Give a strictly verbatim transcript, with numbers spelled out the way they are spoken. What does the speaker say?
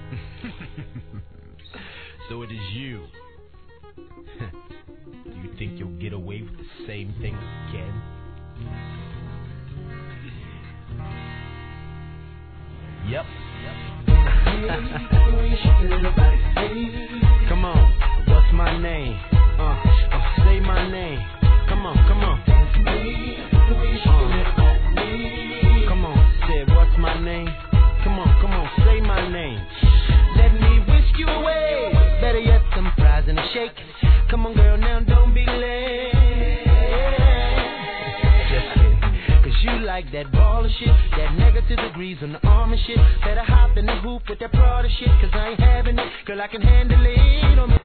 So it is you. Do you think you'll get away with the same thing again? Yep. Come on, what's my name? Uh, uh, say my name. Come on, come on. Uh, come on, say what's my name? Come on, come on, say my name. Let me whisk you away. Better yet, some fries and a shake. Come on, girl, now don't be late. Just kidding. Cause you like that ball of shit, that negative degrees on the arm and shit. Better hop in the hoop with that Prada shit, cause I ain't having it. Girl, I can handle it.